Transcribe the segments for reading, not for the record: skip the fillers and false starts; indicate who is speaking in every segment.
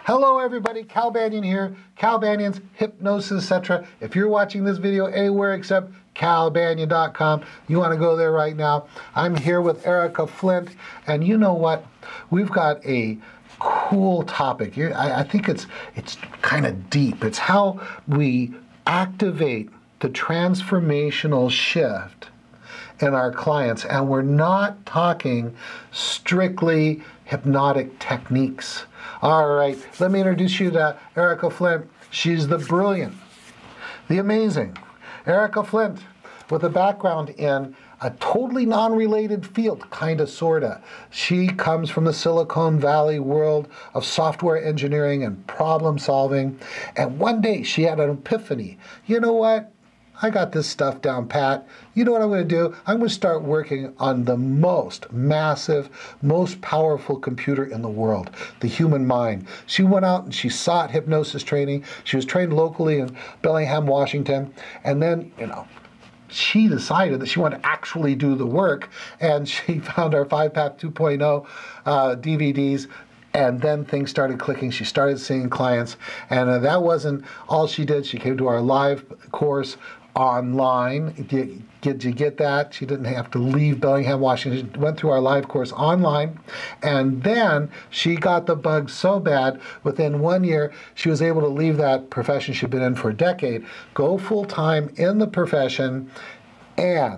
Speaker 1: Hello everybody, Cal Banyan here, Cal Banyan's Hypnosis, etc. If you're watching this video anywhere except calbanyan.com, you want to go there right now. I'm here with Erica Flint, and you know what? We've got a cool topic. I think it's kind of deep. It's how we activate the transformational shift in our clients, and we're not talking strictly hypnotic techniques. All right, let me introduce you to Erica Flint. She's the brilliant, the amazing Erica Flint, with a background in a totally non-related field, kind of, sorta. She comes from the Silicon Valley world of software engineering and problem solving, and one day she had an epiphany. You know what? I got this stuff down pat. You know what I'm going to do? I'm going to start working on the most massive, most powerful computer in the world, the human mind. She went out and she sought hypnosis training. She was trained locally in Bellingham, Washington. And then, she decided that she wanted to actually do the work, and she found our 5-Path 2.0 DVDs. And then things started clicking. She started seeing clients, and that wasn't all she did. She came to our live course online. Did you get that? She didn't have to leave Bellingham, Washington. She went through our live course online, and then she got the bug so bad, within 1 year, she was able to leave that profession she'd been in for a decade, go full-time in the profession, and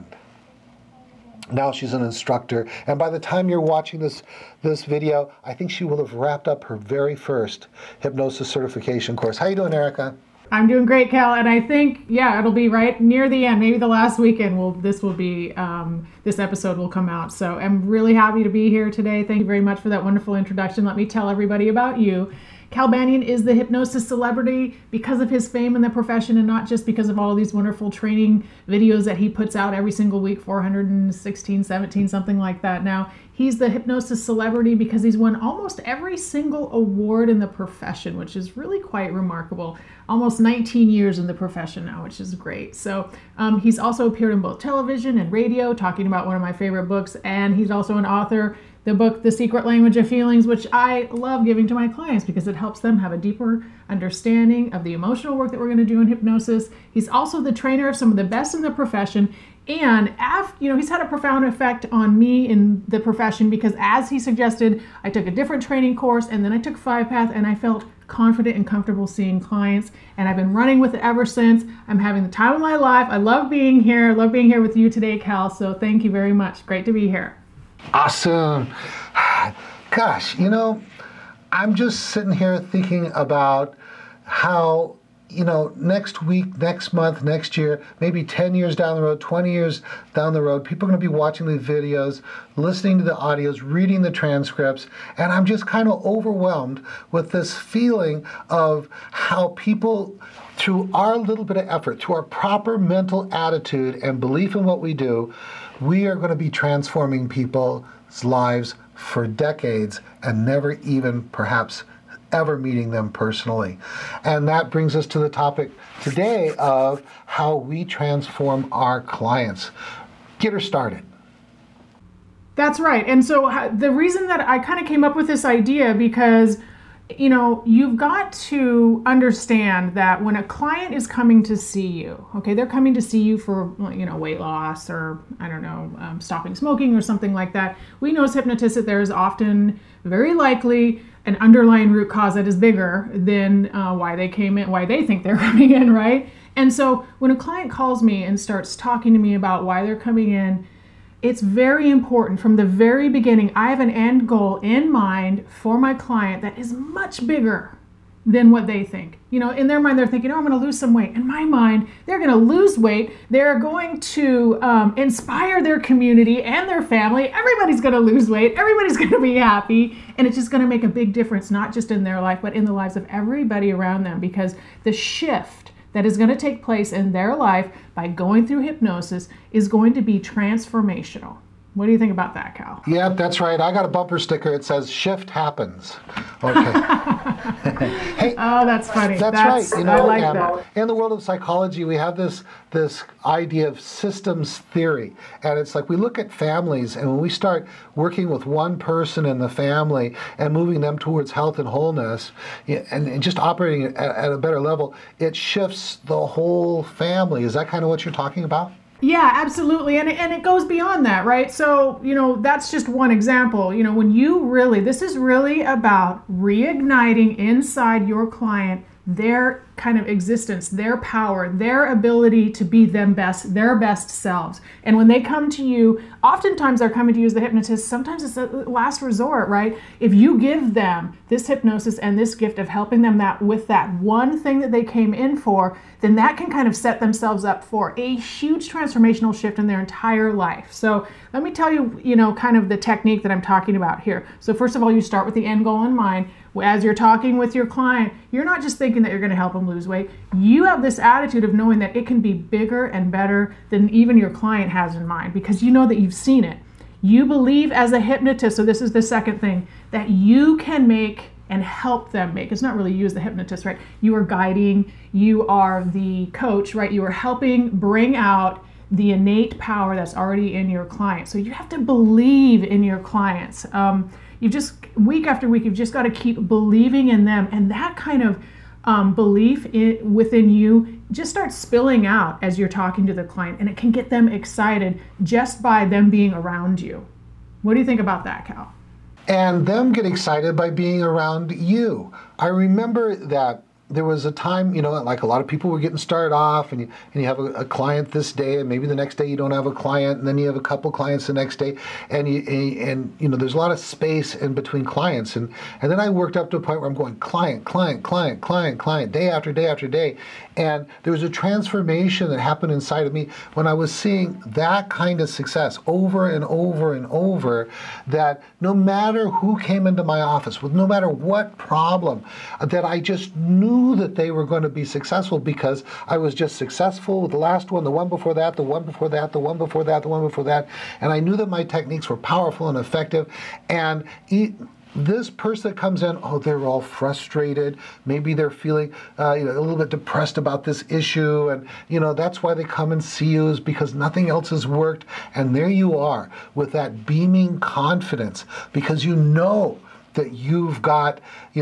Speaker 1: now she's an instructor, and by the time you're watching this video, I think she will have wrapped up her very first hypnosis certification course. How you doing, Erica?
Speaker 2: I'm doing great, Cal, and I think, it'll be right near the end, maybe the last weekend, this episode will come out. So I'm really happy to be here today. Thank you very much for that wonderful introduction. Let me tell everybody about you. Cal Banyan is the hypnosis celebrity because of his fame in the profession, and not just because of all of these wonderful training videos that he puts out every single week, 416, 17, something like that now. He's the hypnosis celebrity because he's won almost every single award in the profession, which is really quite remarkable. Almost 19 years in the profession now, which is great. So he's also appeared in both television and radio, talking about one of my favorite books, and he's also an author. The book, The Secret Language of Feelings, which I love giving to my clients because it helps them have a deeper understanding of the emotional work that we're going to do in hypnosis. He's also the trainer of some of the best in the profession. And he's had a profound effect on me in the profession because, as he suggested, I took a different training course and then I took 5-Path, and I felt confident and comfortable seeing clients. And I've been running with it ever since. I'm having the time of my life. I love being here. I love being here with you today, Cal. So thank you very much. Great to be here.
Speaker 1: Awesome. Gosh, I'm just sitting here thinking about how, next week, next month, next year, maybe 10 years down the road, 20 years down the road, people are going to be watching these videos, listening to the audios, reading the transcripts, and I'm just kind of overwhelmed with this feeling of how people, through our little bit of effort, through our proper mental attitude and belief in what we do, we are going to be transforming people's lives for decades and never even perhaps ever meeting them personally. And that brings us to the topic today of how we transform our clients. Get her started.
Speaker 2: That's right. And so the reason that I kind of came up with this idea, because you've got to understand that when a client is coming to see you, okay, they're coming to see you for, weight loss or, stopping smoking or something like that. We know as hypnotists that there is often, very likely, an underlying root cause that is bigger than why they think they're coming in, right? And so when a client calls me and starts talking to me about why they're coming in, it's very important from the very beginning. I have an end goal in mind for my client that is much bigger than what they think. In their mind, they're thinking, I'm going to lose some weight. In my mind, they're going to lose weight. They're going to inspire their community and their family. Everybody's going to lose weight. Everybody's going to be happy. And it's just going to make a big difference, not just in their life, but in the lives of everybody around them, because the shift that is going to take place in their life by going through hypnosis is going to be transformational. What do you think about that, Cal?
Speaker 1: Yeah, that's right. I got a bumper sticker. It says, shift happens. Okay. Hey,
Speaker 2: Oh, that's funny.
Speaker 1: that's right. You know,
Speaker 2: I like
Speaker 1: and
Speaker 2: that.
Speaker 1: in the world of psychology, we have this idea of systems theory, and it's like we look at families, and when we start working with one person in the family and moving them towards health and wholeness, and just operating at a better level, it shifts the whole family. Is that kind of what you're talking about?
Speaker 2: Yeah, absolutely. And it goes beyond that, right? So, that's just one example. When this is really about reigniting inside your client their kind of existence, their power, their ability to be their best selves. And when they come to you, oftentimes they're coming to you as the hypnotist. Sometimes it's a last resort, right? If you give them this hypnosis and this gift of helping them with that one thing that they came in for, then that can kind of set themselves up for a huge transformational shift in their entire life. So let me tell you, kind of the technique that I'm talking about here. So first of all, you start with the end goal in mind. As you're talking with your client, you're not just thinking that you're going to help them lose weight. You have this attitude of knowing that it can be bigger and better than even your client has in mind, because you know that you've seen it. You believe as a hypnotist, so this is the second thing, that you can make and help them make. It's not really you as the hypnotist, right? You are guiding, you are the coach, right? You are helping bring out the innate power that's already in your client. So you have to believe in your clients. You just, week after week, you've just got to keep believing in them. And that kind of belief within you just starts spilling out as you're talking to the client. And it can get them excited just by them being around you. What do you think about that, Cal?
Speaker 1: And them get excited by being around you. I remember that there was a time, like a lot of people were getting started off, and you have a client this day, and maybe the next day you don't have a client, and then you have a couple clients the next day, and there's a lot of space in between clients, and then I worked up to a point where I'm going client, day after day after day, and there was a transformation that happened inside of me when I was seeing that kind of success over and over and over, that no matter who came into my office with no matter what problem, that I just knew that they were going to be successful because I was just successful with the last one, the one before that, the one before that, the one before that, the one before that, and I knew that my techniques were powerful and effective. And this person that comes in, they're all frustrated. Maybe they're feeling a little bit depressed about this issue, and that's why they come and see you, is because nothing else has worked. And there you are with that beaming confidence, because you know that you've got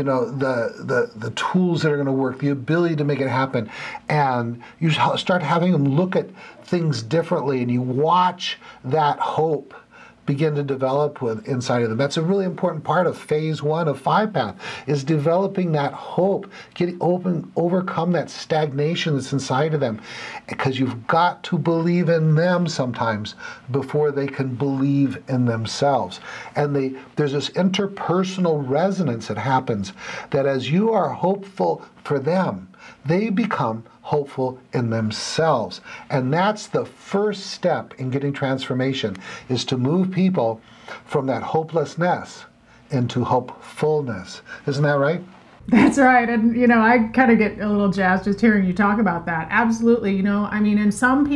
Speaker 1: the tools that are going to work, the ability to make it happen, and you start having them look at things differently, and you watch that hope begin to develop inside of them. That's a really important part of phase 1 of 5-Path, is developing that hope, overcome that stagnation that's inside of them, because you've got to believe in them sometimes before they can believe in themselves. And there's this interpersonal resonance that happens, that as you are hopeful for them, they become hopeful in themselves. And that's the first step in getting transformation, is to move people from that hopelessness into hopefulness. Isn't that right?
Speaker 2: That's right. And, I kind of get a little jazzed just hearing you talk about that. Absolutely. And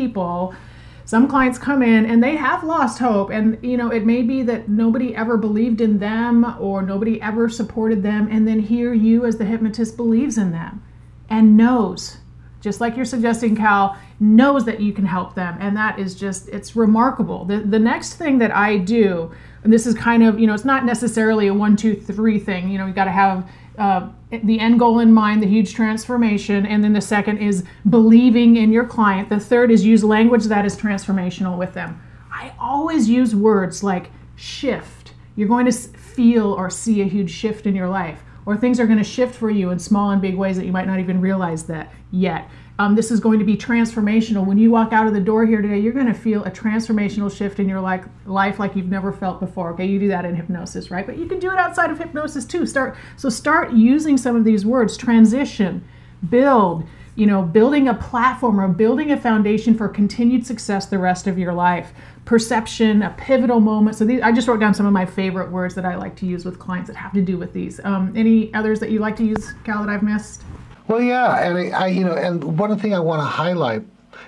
Speaker 2: some clients come in and they have lost hope, and it may be that nobody ever believed in them or nobody ever supported them, and then here you as the hypnotist believes in them and knows, just like you're suggesting, Cal, knows that you can help them. And that is it's remarkable. The next thing that I do, and this is kind of, it's not necessarily a 1, 2, 3 thing. You got to have the end goal in mind, the huge transformation. And then the second is believing in your client. The third is use language that is transformational with them. I always use words like shift. You're going to feel or see a huge shift in your life, or things are going to shift for you in small and big ways that you might not even realize that yet. This is going to be transformational. When you walk out of the door here today, you're going to feel a transformational shift in your life like you've never felt before. Okay, you do that in hypnosis, right? But you can do it outside of hypnosis too. Start using some of these words: transition, build, building a platform or building a foundation for continued success the rest of your life. Perception, a pivotal moment. So I just wrote down some of my favorite words that I like to use with clients that have to do with these. Any others that you like to use, Cal, that I've missed?
Speaker 1: Well, yeah, and and one thing I want to highlight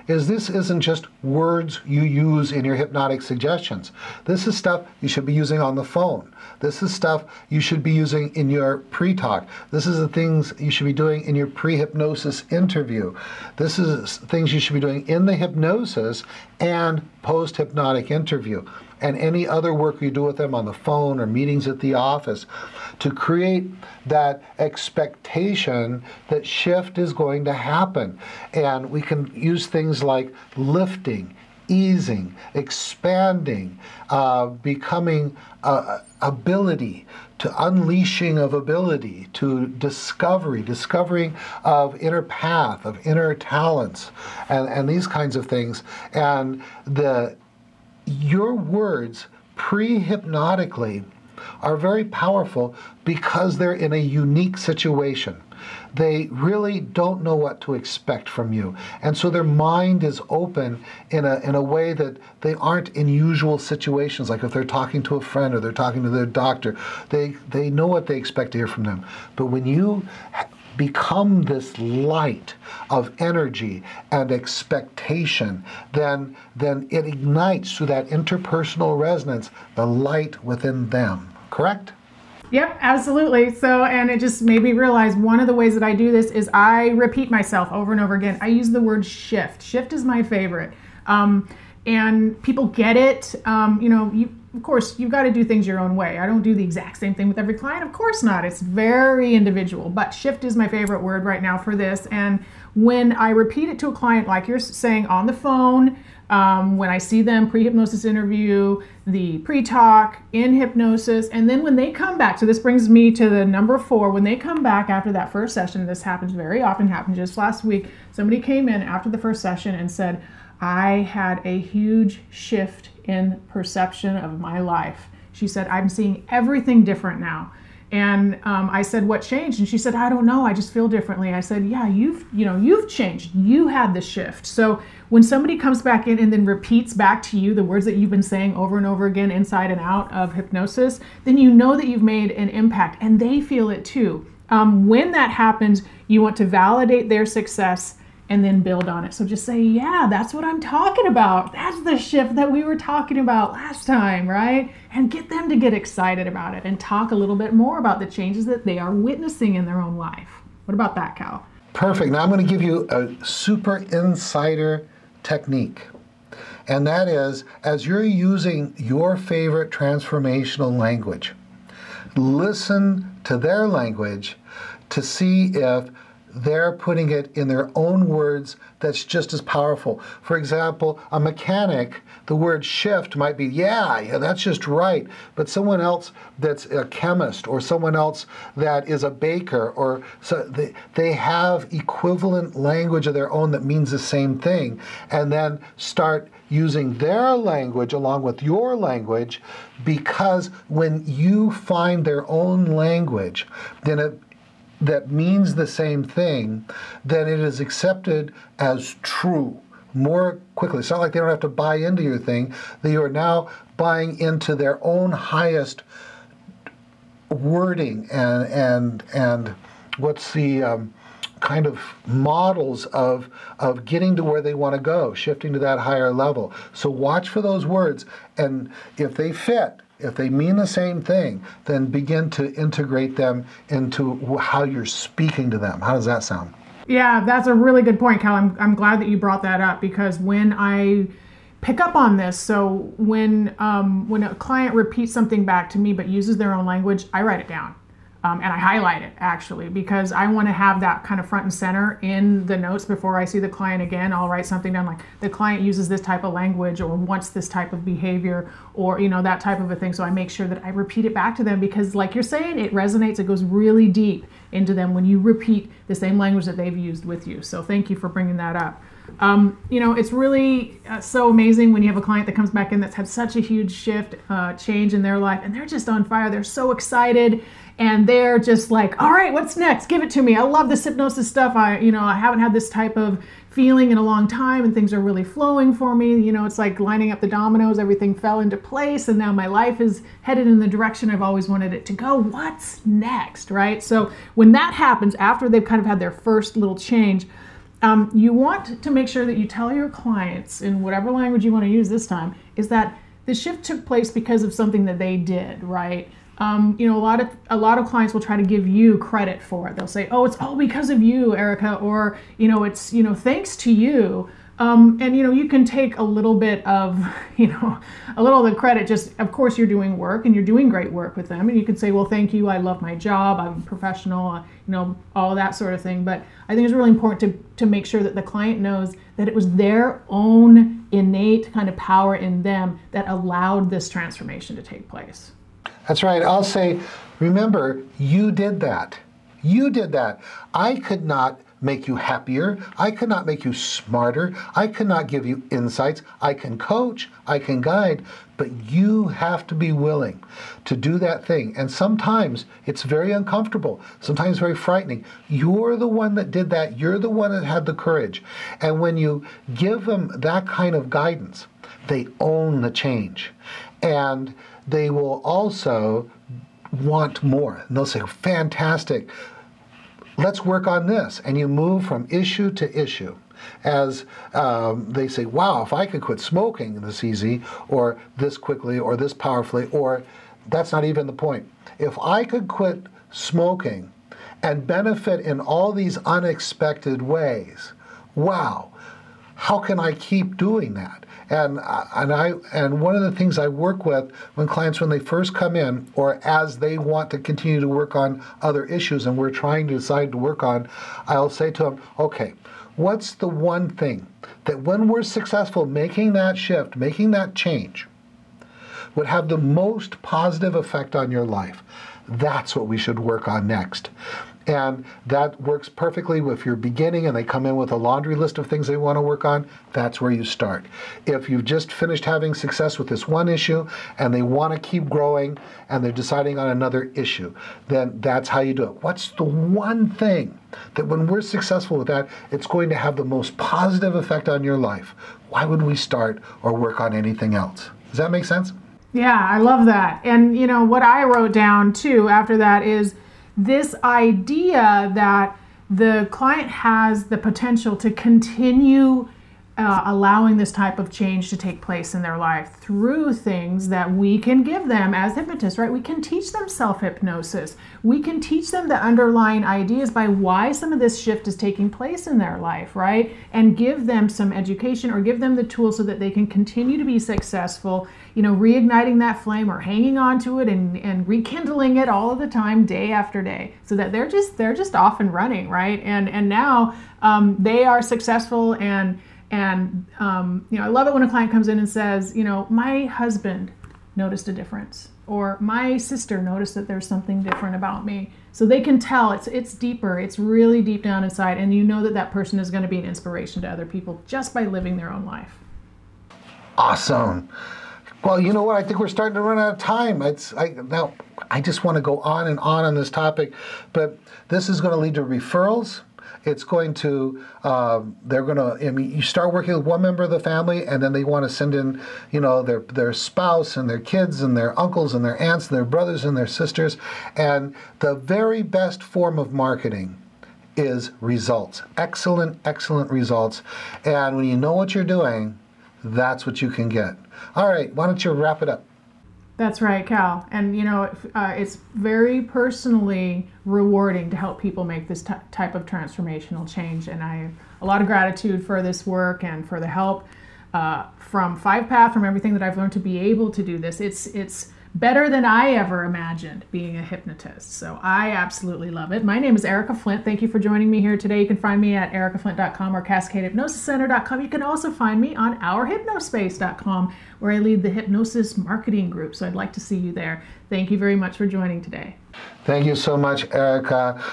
Speaker 1: is this isn't just words you use in your hypnotic suggestions. This is stuff you should be using on the phone. This is stuff you should be using in your pre-talk. This is the things you should be doing in your pre-hypnosis interview. This is things you should be doing in the hypnosis and post-hypnotic interview, and any other work you do with them on the phone or meetings at the office, to create that expectation that shift is going to happen. And we can use things like lifting, easing, expanding, becoming ability, to unleashing of ability, to discovering of inner path, of inner talents, and these kinds of things. And your words pre-hypnotically are very powerful because they're in a unique situation. They really don't know what to expect from you. And so their mind is open in a way that they aren't in usual situations, like if they're talking to a friend or they're talking to their doctor. They know what they expect to hear from them. But when you become this light of energy and expectation, then it ignites through that interpersonal resonance the light within them. Correct?
Speaker 2: Yep, absolutely. So, and it just made me realize one of the ways that I do this is I repeat myself over and over again. I use the word shift. Shift is my favorite. And people get it. Of course, you've got to do things your own way. I don't do the exact same thing with every client. Of course not. It's very individual. But shift is my favorite word right now for this. And when I repeat it to a client, like you're saying, on the phone, when I see them pre-hypnosis interview, the pre-talk, in hypnosis, and then when they come back, so this brings me to the number 4, when they come back after that first session, this happens very often, happened just last week, somebody came in after the first session and said, I had a huge shift in perception of my life. She said, I'm seeing everything different now. And I said, what changed? And she said, I don't know, I just feel differently. I said, yeah, you've changed. You had the shift. So when somebody comes back in and then repeats back to you the words that you've been saying over and over again inside and out of hypnosis, then you know that you've made an impact, and they feel it too. When that happens, you want to validate their success and then build on it. So just say, yeah, that's what I'm talking about. That's the shift that we were talking about last time, right? And get them to get excited about it and talk a little bit more about the changes that they are witnessing in their own life. What about that, Cal?
Speaker 1: Perfect. Now I'm going to give you a super insider technique. And that is, as you're using your favorite transformational language, listen to their language to see if they're putting it in their own words that's just as powerful. For example, a mechanic, the word shift might be, yeah, that's just right. But someone else that's a chemist, or someone else that is a baker, or so they have equivalent language of their own that means the same thing, and then start using their language along with your language, because when you find their own language, then that means the same thing, then it is accepted as true more quickly. It's not like they don't have to buy into your thing. They are now buying into their own highest wording and what's the kind of models of getting to where they want to go, shifting to that higher level. So watch for those words, and if they fit, if they mean the same thing, then begin to integrate them into how you're speaking to them. How does that sound?
Speaker 2: Yeah, that's a really good point, Cal. I'm glad that you brought that up, because when I pick up on this, so when a client repeats something back to me but uses their own language, I write it down. And I highlight it, actually, because I want to have that kind of front and center in the notes before I see the client again. I'll write something down like, the client uses this type of language or wants this type of behavior, or that type of a thing. So I make sure that I repeat it back to them, because like you're saying, it resonates. It goes really deep into them when you repeat the same language that they've used with you. So thank you for bringing that up. It's really so amazing when you have a client that comes back in that's had such a huge shift, change in their life, and they're just on fire. They're so excited, and they're just like, all right, what's next? Give it to me. I love this hypnosis stuff. I haven't had this type of feeling in a long time, and things are really flowing for me. It's like lining up the dominoes. Everything fell into place, and now my life is headed in the direction I've always wanted it to go. What's next, right? So when that happens, after they've kind of had their first little change, you want to make sure that you tell your clients, in whatever language you want to use this time, is that the shift took place because of something that they did, right? A lot of clients will try to give you credit for it. They'll say, "Oh, it's all because of you, Erica," or it's thanks to you. And you can take a little bit of a little of the credit. Just, of course, you're doing work and you're doing great work with them, and you can say, "Well, thank you. I love my job. I'm a professional." All that sort of thing. But I think it's really important to make sure that the client knows that it was their own innate kind of power in them that allowed this transformation to take place.
Speaker 1: That's right. I'll say, remember, you did that. You did that. I could not make you happier. I could not make you smarter. I could not give you insights. I can coach, I can guide, but you have to be willing to do that thing. And sometimes it's very uncomfortable, sometimes very frightening. You're the one that did that. You're the one that had the courage. And when you give them that kind of guidance, they own the change. And they will also want more. And they'll say, "Fantastic. Let's work on this." And you move from issue to issue as they say, "Wow, if I could quit smoking this easy, or this quickly, or this powerfully," or that's not even the point. "If I could quit smoking and benefit in all these unexpected ways, wow, how can I keep doing that?" And one of the things I work with when they first come in, or as they want to continue to work on other issues and we're trying to decide to work on, I'll say to them, "Okay, what's the one thing that when we're successful making that shift, making that change, would have the most positive effect on your life? That's what we should work on next." And that works perfectly if you're beginning and they come in with a laundry list of things they want to work on. That's where you start. If you've just finished having success with this one issue and they want to keep growing and they're deciding on another issue, then that's how you do it. What's the one thing that when we're successful with that, it's going to have the most positive effect on your life? Why would we start or work on anything else? Does that make sense?
Speaker 2: Yeah, I love that. And what I wrote down too after that is this idea that the client has the potential to continue allowing this type of change to take place in their life through things that we can give them as hypnotists, right? We can teach them self-hypnosis. We can teach them the underlying ideas by why some of this shift is taking place in their life, right? And give them some education or give them the tools so that they can continue to be successful, reigniting that flame or hanging on to it and rekindling it all of the time, day after day, so that they're just off and running, right? And now they are successful and I love it when a client comes in and says, "My husband noticed a difference," or "My sister noticed that there's something different about me." So they can tell it's deeper, it's really deep down inside, and that person is going to be an inspiration to other people just by living their own life.
Speaker 1: Awesome. Well, you know what? I think we're starting to run out of time. Now, I just want to go on and on this topic, but this is going to lead to referrals. It's going to, you start working with one member of the family and then they want to send in, their spouse and their kids and their uncles and their aunts and their brothers and their sisters. And the very best form of marketing is results. Excellent, excellent results. And when you know what you're doing, that's what you can get. All right, why don't you wrap it up?
Speaker 2: That's right, Cal. And it's very personally rewarding to help people make this type of transformational change. And I have a lot of gratitude for this work and for the help from Five Path, from everything that I've learned to be able to do this. It's better than I ever imagined being a hypnotist. So I absolutely love it. My name is Erica Flint. Thank you for joining me here today. You can find me at ericaflint.com or cascadehypnosiscenter.com. You can also find me on ourhypnospace.com, where I lead the hypnosis marketing group. So I'd like to see you there. Thank you very much for joining today.
Speaker 1: Thank you so much, Erica.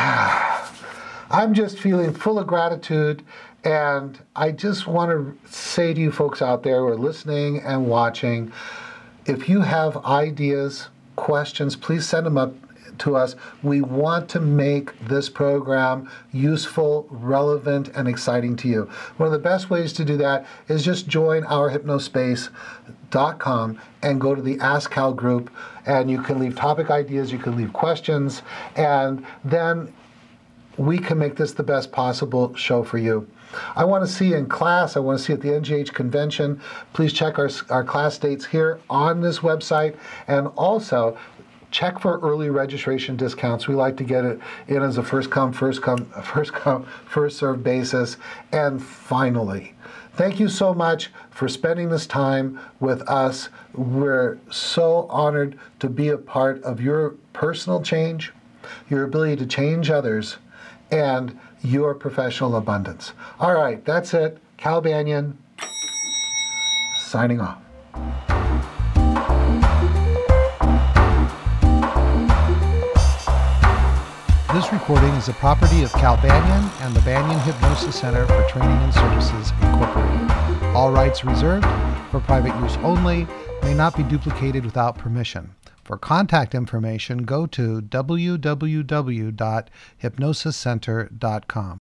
Speaker 1: I'm just feeling full of gratitude. And I just want to say to you folks out there who are listening and watching, if you have ideas, questions, please send them up to us. We want to make this program useful, relevant, and exciting to you. One of the best ways to do that is just join ourhypnospace.com and go to the Ask Cal group, and you can leave topic ideas, you can leave questions, and then we can make this the best possible show for you. I want to see you in class. I want to see you at the NGH convention. Please check our class dates here on this website, and also check for early registration discounts. We like to get it in as a first come, first served basis. And finally, thank you so much for spending this time with us. We're so honored to be a part of your personal change, your ability to change others, and your professional abundance. All right, that's it. Cal Banyan, signing off.
Speaker 3: This recording is the property of Cal Banyan and the Banyan Hypnosis Center for Training and Services, Incorporated. All rights reserved, for private use only, may not be duplicated without permission. For contact information, go to www.hypnosiscenter.com.